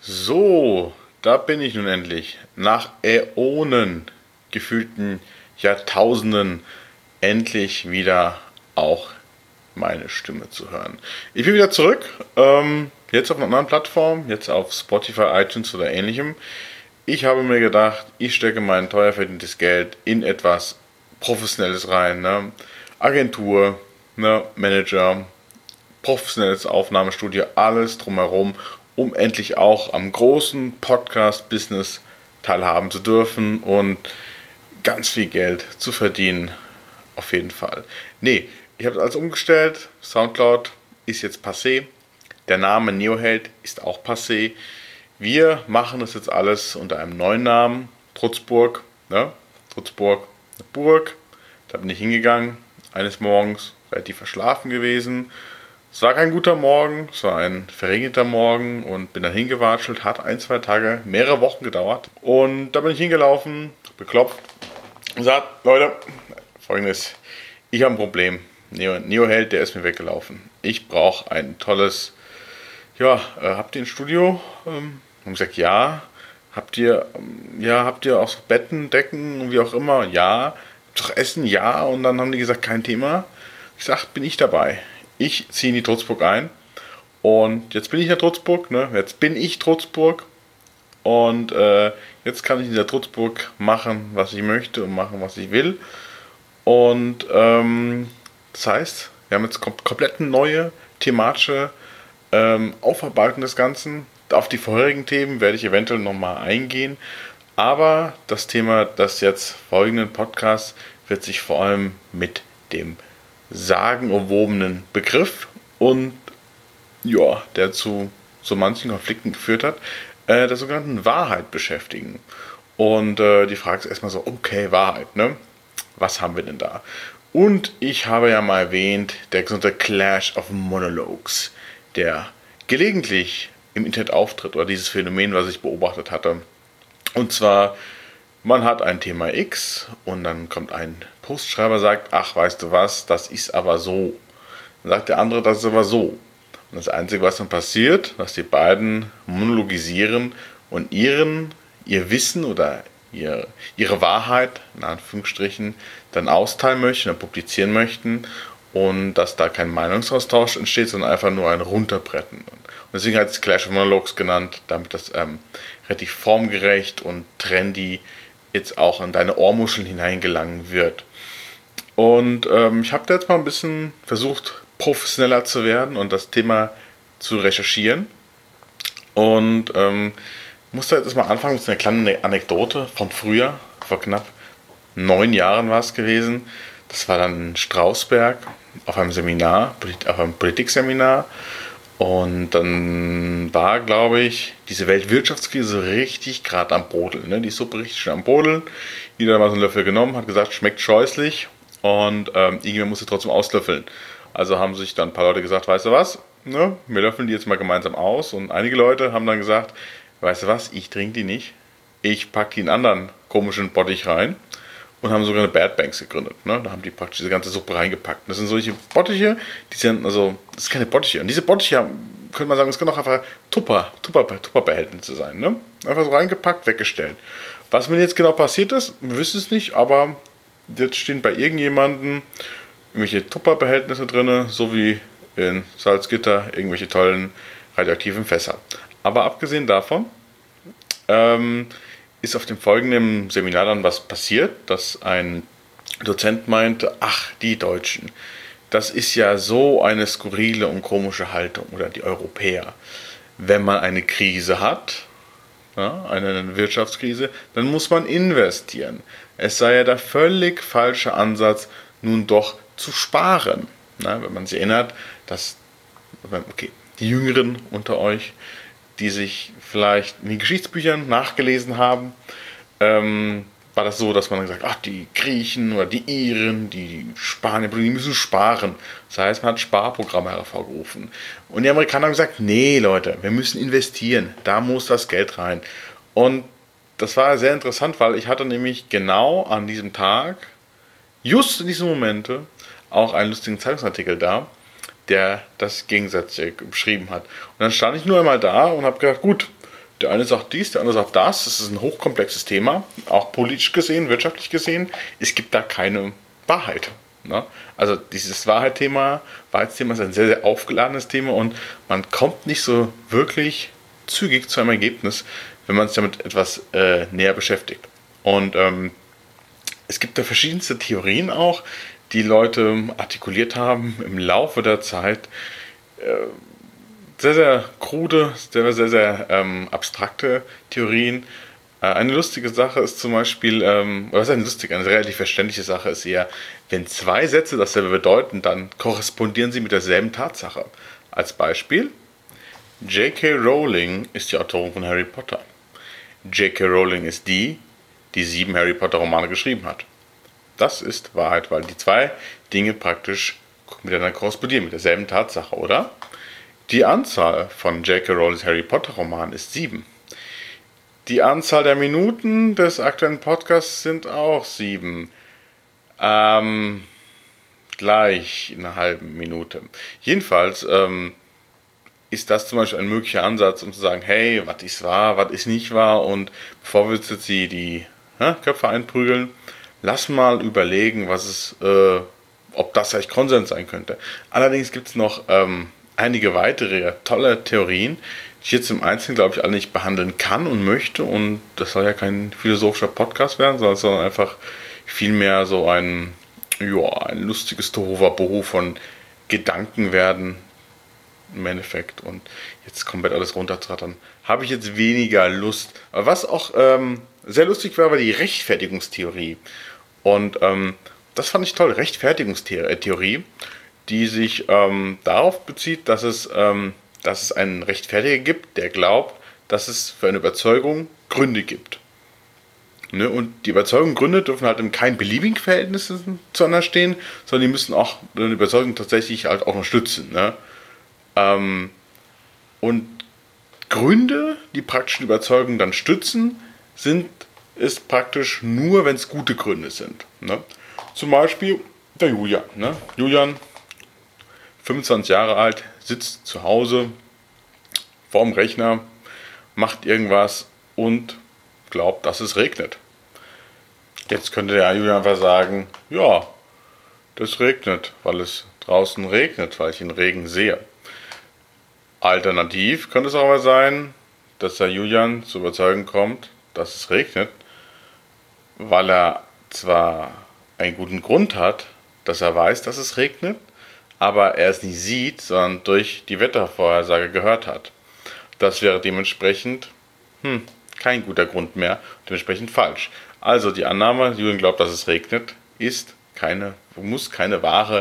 So, da bin ich nun endlich. Nach Äonen, gefühlten Jahrtausenden, endlich wieder auch meine Stimme zu hören. Ich bin wieder zurück, jetzt auf einer anderen Plattform, jetzt auf Spotify, iTunes oder ähnlichem. Ich habe mir gedacht, ich stecke mein teuer verdientes Geld in etwas Professionelles rein. Ne? Agentur, ne? Manager, professionelles Aufnahmestudio, alles drumherum, um endlich auch am großen Podcast-Business teilhaben zu dürfen und ganz viel Geld zu verdienen. Auf jeden Fall. Nee, ich habe alles umgestellt. Soundcloud ist jetzt passé. Der Name Neoheld ist auch passé. Wir machen das jetzt alles unter einem neuen Namen. Trutzburg. Ne? Trutzburg, eine Burg. Da bin ich hingegangen. Eines Morgens relativ verschlafen gewesen. Es war kein guter Morgen, es war ein verregneter Morgen und bin dann hingewatschelt, hat 1, 2 Tage, mehrere Wochen gedauert. Und da bin ich hingelaufen, beklopft und gesagt, Leute, folgendes, ich habe ein Problem. Neoheld, der ist mir weggelaufen. Ich brauche ein tolles, habt ihr ein Studio? Haben gesagt, ja. Habt ihr auch so Betten, Decken und wie auch immer? Ja. Doch Essen? Ja. Und dann haben die gesagt, kein Thema. Ich sag, bin ich dabei. Ich ziehe in die Trutzburg ein und jetzt bin ich in der Trutzburg, ne? Jetzt bin ich Trutzburg und jetzt kann ich in der Trutzburg machen, was ich möchte und machen, was ich will. Und das heißt, wir haben jetzt komplett eine neue thematische Aufarbeitung des Ganzen. Auf die vorherigen Themen werde ich eventuell nochmal eingehen, aber das Thema des jetzt folgenden Podcasts wird sich vor allem mit dem sagenumwobenen Begriff und der zu so manchen Konflikten geführt hat, der sogenannten Wahrheit beschäftigen. Und die Frage ist erstmal so, okay, Wahrheit, ne? Was haben wir denn da? Und ich habe ja mal erwähnt, der gesunde Clash of Monologues, der gelegentlich im Internet auftritt, oder dieses Phänomen, was ich beobachtet hatte. Und zwar, man hat ein Thema X und dann kommt ein Postschreiber, sagt, ach, weißt du was, das ist aber so. Dann sagt der andere, das ist aber so. Und das Einzige, was dann passiert, dass die beiden monologisieren und ihr Wissen oder ihre Wahrheit, in Anführungsstrichen, dann austeilen möchten, dann publizieren möchten und dass da kein Meinungsaustausch entsteht, sondern einfach nur ein Runterbretten. Und deswegen hat es Clash of Monologues genannt, damit das relativ formgerecht und trendy jetzt auch in deine Ohrmuscheln hineingelangen wird. Und ich habe da jetzt mal ein bisschen versucht, professioneller zu werden und das Thema zu recherchieren. Und musste jetzt mal anfangen mit einer kleinen Anekdote von früher, vor knapp 9 Jahren war es gewesen. Das war dann in Strausberg auf einem Seminar, auf einem Politikseminar. Und dann war, glaube ich, diese Weltwirtschaftskrise richtig gerade am Brodeln. Ne? Die Suppe richtig schön am Brodeln. Jeder hat mal so einen Löffel genommen, hat gesagt, schmeckt scheußlich. Und irgendwer musste trotzdem auslöffeln. Also haben sich dann ein paar Leute gesagt, weißt du was, ne? Wir löffeln die jetzt mal gemeinsam aus. Und einige Leute haben dann gesagt, weißt du was, ich trinke die nicht. Ich packe die in einen anderen komischen Bottich rein. Und haben sogar eine Bad Banks gegründet. Ne? Da haben die praktisch diese ganze Suppe reingepackt. Das sind solche Bottiche, das ist keine Bottiche. Und diese Bottiche, könnte man sagen, das können auch einfach Tupperbehältnisse sein. Ne? Einfach so reingepackt, weggestellt. Was mir jetzt genau passiert ist, wir wissen es nicht, aber jetzt stehen bei irgendjemandem irgendwelche Tupperbehältnisse drin, so wie in Salzgitter irgendwelche tollen radioaktiven Fässer. Aber abgesehen davon, ist auf dem folgenden Seminar dann was passiert, dass ein Dozent meinte, ach, die Deutschen, das ist ja so eine skurrile und komische Haltung, oder die Europäer. Wenn man eine Krise hat, ja, eine Wirtschaftskrise, dann muss man investieren. Es sei ja der völlig falsche Ansatz, nun doch zu sparen. Na, wenn man sich erinnert, dass die Jüngeren unter euch, die sich vielleicht in den Geschichtsbüchern nachgelesen haben, war das so, dass man dann gesagt hat, ach, die Griechen oder die Iren, die Spanier, die müssen sparen. Das heißt, man hat Sparprogramme hervorgerufen. Und die Amerikaner haben gesagt, nee, Leute, wir müssen investieren. Da muss das Geld rein. Und das war sehr interessant, weil ich hatte nämlich genau an diesem Tag, just in diesen Momente, auch einen lustigen Zeitungsartikel da, der das Gegensätzliche beschrieben hat. Und dann stand ich nur einmal da und habe gedacht, gut, Der eine sagt dies, der andere sagt das. Das ist ein hochkomplexes Thema, auch politisch gesehen, wirtschaftlich gesehen. Es gibt da keine Wahrheit. Ne? Also dieses Wahrheitsthema ist ein sehr, sehr aufgeladenes Thema und man kommt nicht so wirklich zügig zu einem Ergebnis, wenn man sich damit etwas näher beschäftigt. Und es gibt da verschiedenste Theorien auch, die Leute artikuliert haben im Laufe der Zeit. Sehr, sehr krude, sehr, sehr, sehr abstrakte Theorien. Eine lustige Sache ist zum Beispiel, oder was ist eine lustige, eine relativ verständliche Sache ist eher, wenn zwei Sätze dasselbe bedeuten, dann korrespondieren sie mit derselben Tatsache. Als Beispiel, J.K. Rowling ist die Autorin von Harry Potter. J.K. Rowling ist die 7 Harry Potter Romane geschrieben hat. Das ist Wahrheit, weil die zwei Dinge praktisch miteinander korrespondieren, mit derselben Tatsache, oder? Die Anzahl von J.K. Rowlings Harry Potter Romanen ist 7. Die Anzahl der Minuten des aktuellen Podcasts sind auch 7. Gleich in einer halben Minute. Jedenfalls ist das zum Beispiel ein möglicher Ansatz, um zu sagen, hey, was ist wahr, was ist nicht wahr, und bevor wir jetzt die Köpfe einprügeln, lass mal überlegen, ob das vielleicht Konsens sein könnte. Allerdings gibt es noch einige weitere tolle Theorien, die ich jetzt im Einzelnen, glaube ich, alle nicht behandeln kann und möchte, und das soll ja kein philosophischer Podcast werden, sondern einfach vielmehr so ein lustiges Tohuwabohu von Gedanken werden, im Endeffekt, und jetzt komplett alles runterzurattern, habe ich jetzt weniger Lust. Aber was auch sehr lustig war die Rechtfertigungstheorie. Und das fand ich toll, Rechtfertigungstheorie, die sich darauf bezieht, dass es einen Rechtfertiger gibt, der glaubt, dass es für eine Überzeugung Gründe gibt. Ne? Und die Überzeugungsgründe dürfen halt in keinem beliebigen Verhältnis zueinander stehen, sondern die müssen auch eine Überzeugung tatsächlich halt auch unterstützen. Ne? Und Gründe, die praktisch die Überzeugung dann stützen, ist praktisch nur, wenn es gute Gründe sind. Ne? Zum Beispiel der Julian. Ne? Julian, 25 Jahre alt, sitzt zu Hause vorm Rechner, macht irgendwas und glaubt, dass es regnet. Jetzt könnte der Julian einfach sagen, ja, das regnet, weil es draußen regnet, weil ich den Regen sehe. Alternativ könnte es auch mal sein, dass der Julian zur Überzeugung kommt, dass es regnet, weil er zwar einen guten Grund hat, dass er weiß, dass es regnet, aber er es nicht sieht, sondern durch die Wettervorhersage gehört hat. Das wäre dementsprechend kein guter Grund mehr, dementsprechend falsch. Also die Annahme, Julian glaubt, dass es regnet, muss keine wahre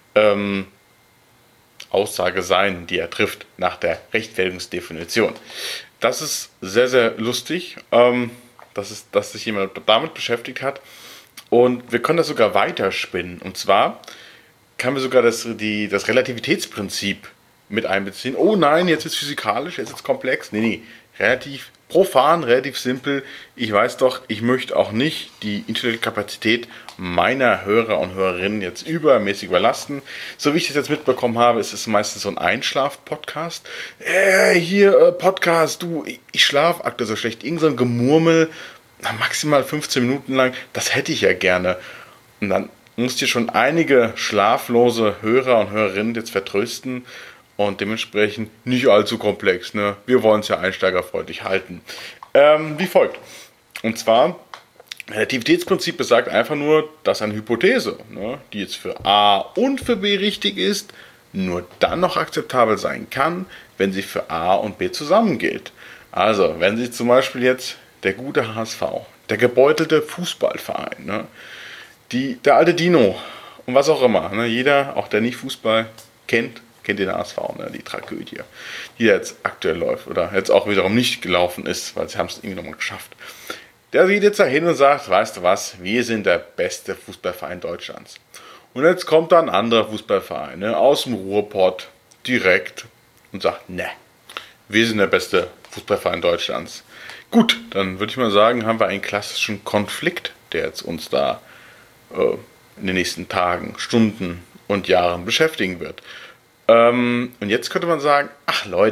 Aussage sein, die er trifft nach der Rechtfertigungsdefinition. Das ist sehr, sehr lustig, dass sich jemand damit beschäftigt hat. Und wir können das sogar weiterspinnen. Und zwar können wir sogar das Relativitätsprinzip mit einbeziehen. Oh nein, jetzt ist es physikalisch, jetzt ist es komplex. Nee, relativ profan, relativ simpel. Ich weiß doch, ich möchte auch nicht die intellektuelle Kapazität meiner Hörer und Hörerinnen jetzt übermäßig überlasten. So wie ich das jetzt mitbekommen habe, ist es meistens so ein Einschlaf-Podcast. Podcast, du, ich schlafe aktuell so schlecht. Irgend so ein Gemurmel, maximal 15 Minuten lang, das hätte ich ja gerne. Und dann musst du schon einige schlaflose Hörer und Hörerinnen jetzt vertrösten. Und dementsprechend nicht allzu komplex. Ne? Wir wollen es ja einsteigerfreundlich halten. Wie folgt. Und zwar, Relativitätsprinzip besagt einfach nur, dass eine Hypothese, ne, die jetzt für A und für B richtig ist, nur dann noch akzeptabel sein kann, wenn sie für A und B zusammen gilt. Also, wenn sich zum Beispiel jetzt der gute HSV, der gebeutelte Fußballverein, ne, der alte Dino und was auch immer, ne, jeder, auch der nicht Fußball kennt den HSV, ne, die Tragödie, die jetzt aktuell läuft oder jetzt auch wiederum nicht gelaufen ist, weil sie haben es irgendwie nochmal geschafft. Der geht jetzt dahin und sagt, weißt du was, wir sind der beste Fußballverein Deutschlands. Und jetzt kommt da ein anderer Fußballverein, ne, aus dem Ruhrpott direkt und sagt, ne, wir sind der beste Fußballverein Deutschlands. Gut, dann würde ich mal sagen, haben wir einen klassischen Konflikt, der jetzt uns da in den nächsten Tagen, Stunden und Jahren beschäftigen wird. Und jetzt könnte man sagen, ach Leute,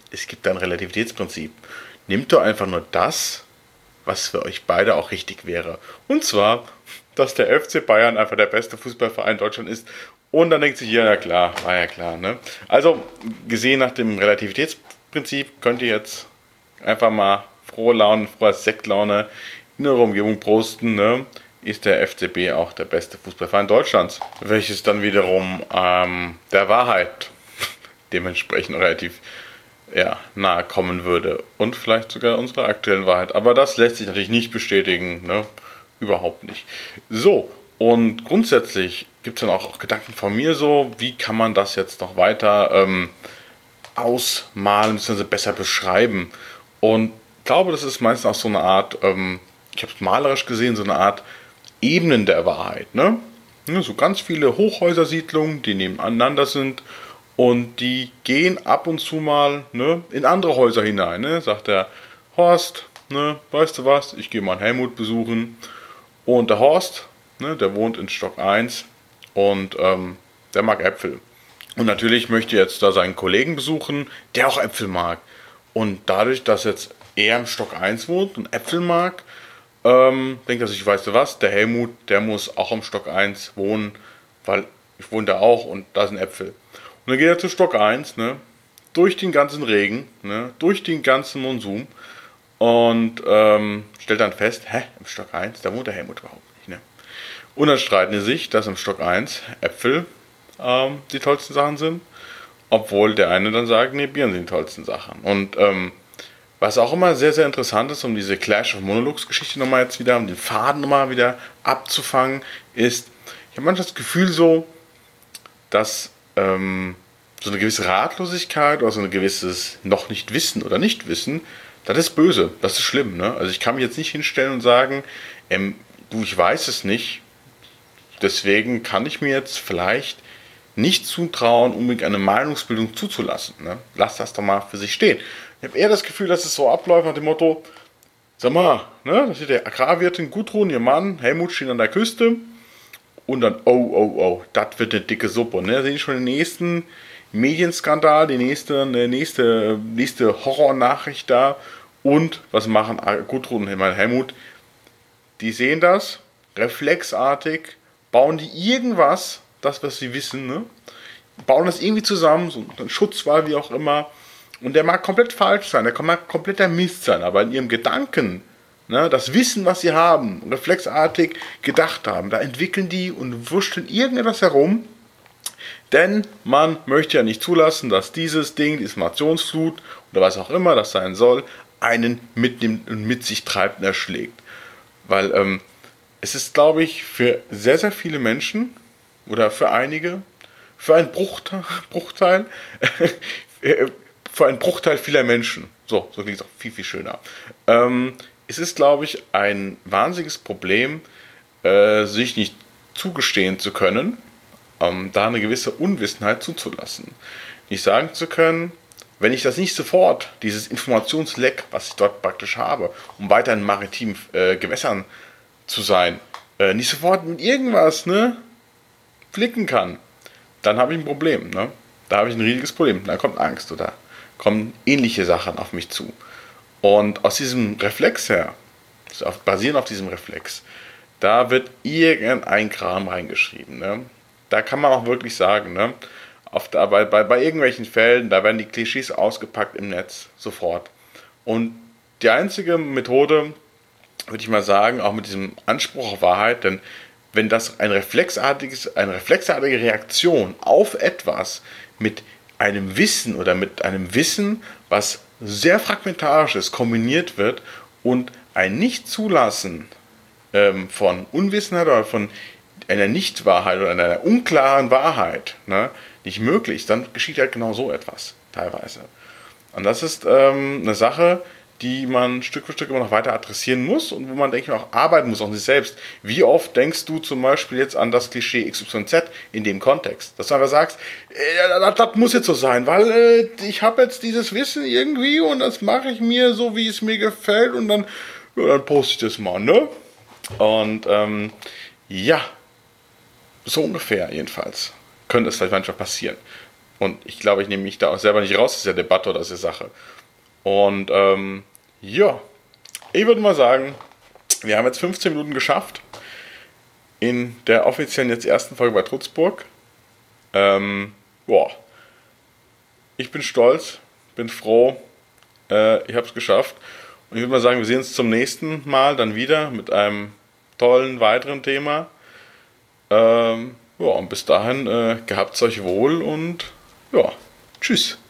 es gibt ein Relativitätsprinzip. Nehmt doch einfach nur das, was für euch beide auch richtig wäre. Und zwar, dass der FC Bayern einfach der beste Fußballverein in Deutschland ist. Und dann denkt sich, ja klar, war ja klar. Ne? Also, gesehen nach dem Relativitätsprinzip, könnt ihr jetzt einfach mal frohe Laune, frohe Sektlaune in eurer Umgebung posten, ne? Ist der FCB auch der beste Fußballverein Deutschlands. Welches dann wiederum der Wahrheit dementsprechend relativ nahe kommen würde. Und vielleicht sogar unserer aktuellen Wahrheit. Aber das lässt sich natürlich nicht bestätigen. Ne? Überhaupt nicht. So, und grundsätzlich gibt es dann auch Gedanken von mir so, wie kann man das jetzt noch weiter ausmalen, bzw. besser beschreiben. Und ich glaube, das ist meistens auch so eine Art, ich habe es malerisch gesehen, so eine Art Ebenen der Wahrheit. Ne? Ja, so ganz viele Hochhäusersiedlungen, die nebeneinander sind und die gehen ab und zu mal, ne, in andere Häuser hinein. Ne? Sagt der Horst, ne, weißt du was, ich gehe mal Helmut besuchen. Und der Horst, ne, der wohnt in Stock 1 und der mag Äpfel. Und natürlich möchte er jetzt da seinen Kollegen besuchen, der auch Äpfel mag. Und dadurch, dass jetzt er im Stock 1 wohnt und Äpfel mag, denkt er sich, weißt du was, der Helmut, der muss auch im Stock 1 wohnen, weil ich wohne da auch und da sind Äpfel. Und dann geht er zu Stock 1, ne, durch den ganzen Regen, ne, durch den ganzen Monsum und stellt dann fest, im Stock 1, da wohnt der Helmut überhaupt nicht. Ne? Und dann streiten sie sich, dass im Stock 1 Äpfel die tollsten Sachen sind, obwohl der eine dann sagt, nee, Birnen sind die tollsten Sachen. Und was auch immer sehr, sehr interessant ist, um diese Clash of Monologues-Geschichte nochmal jetzt wieder, um den Faden nochmal wieder abzufangen, ist, ich habe manchmal das Gefühl so, dass so eine gewisse Ratlosigkeit oder so ein gewisses noch nicht Wissen oder Nicht-Wissen, das ist böse, das ist schlimm. Ne? Also ich kann mich jetzt nicht hinstellen und sagen, du, ich weiß es nicht, deswegen kann ich mir jetzt vielleicht nicht zutrauen, unbedingt eine Meinungsbildung zuzulassen. Ne? Lass das doch mal für sich stehen. Ich habe eher das Gefühl, dass es so abläuft nach dem Motto, sag mal, ne, das ist der Agrarwirtin Gudrun, ihr Mann, Helmut stehen an der Küste und dann, oh, das wird eine dicke Suppe. Ne? Da sehe ich schon den nächsten Medienskandal, die nächste Horrornachricht da. Und was machen Gudrun und Helmut? Die sehen das, reflexartig, bauen die irgendwas, das, was sie wissen, ne? Bauen das irgendwie zusammen, so ein Schutzwall, wie auch immer. Und der mag komplett falsch sein, der mag kompletter Mist sein, aber in ihrem Gedanken, ne, das Wissen, was sie haben, reflexartig gedacht haben, da entwickeln die und wurschteln irgendetwas herum, denn man möchte ja nicht zulassen, dass dieses Ding, die Informationsflut oder was auch immer das sein soll, einen mitnimmt und mit sich treibt und erschlägt. Weil es ist, glaube ich, für sehr, sehr viele Menschen oder für einige, für einen Bruchteil, für einen Bruchteil vieler Menschen, so klingt es auch viel, viel schöner, es ist, glaube ich, ein wahnsinniges Problem, sich nicht zugestehen zu können, da eine gewisse Unwissenheit zuzulassen. Nicht sagen zu können, wenn ich das nicht sofort, dieses Informationsleck, was ich dort praktisch habe, um weiter in maritimen Gewässern zu sein, nicht sofort mit irgendwas, ne, flicken kann, dann habe ich ein Problem. Ne? Da habe ich ein riesiges Problem. Da kommt Angst oder kommen ähnliche Sachen auf mich zu. Und aus diesem Reflex her, basierend auf diesem Reflex, da wird irgendein Kram reingeschrieben. Ne? Da kann man auch wirklich sagen, ne? Bei irgendwelchen Fällen, da werden die Klischees ausgepackt im Netz, sofort. Und die einzige Methode, würde ich mal sagen, auch mit diesem Anspruch auf Wahrheit, denn wenn das eine reflexartige Reaktion auf etwas mit einem Wissen oder mit einem Wissen, was sehr fragmentarisch ist, kombiniert wird und ein Nicht-Zulassen von Unwissenheit oder von einer Nichtwahrheit oder einer unklaren Wahrheit, ne, nicht möglich ist, dann geschieht halt genau so etwas, teilweise. Und das ist eine Sache, die man Stück für Stück immer noch weiter adressieren muss und wo man, denke ich, auch arbeiten muss an sich selbst. Wie oft denkst du zum Beispiel jetzt an das Klischee XYZ in dem Kontext? Dass du einfach sagst, das muss jetzt so sein, weil ich habe jetzt dieses Wissen irgendwie und das mache ich mir so, wie es mir gefällt und dann poste ich das mal, ne? Und ja, so ungefähr jedenfalls könnte es vielleicht manchmal passieren. Und ich glaube, ich nehme mich da auch selber nicht raus aus der Debatte oder aus der Sache. Und ja, ich würde mal sagen, wir haben jetzt 15 Minuten geschafft in der offiziellen jetzt ersten Folge bei Trutzburg. Boah, ich bin stolz, bin froh, ich habe es geschafft. Und ich würde mal sagen, wir sehen uns zum nächsten Mal dann wieder mit einem tollen weiteren Thema. Ja, und bis dahin, gehabt's euch wohl und ja, tschüss.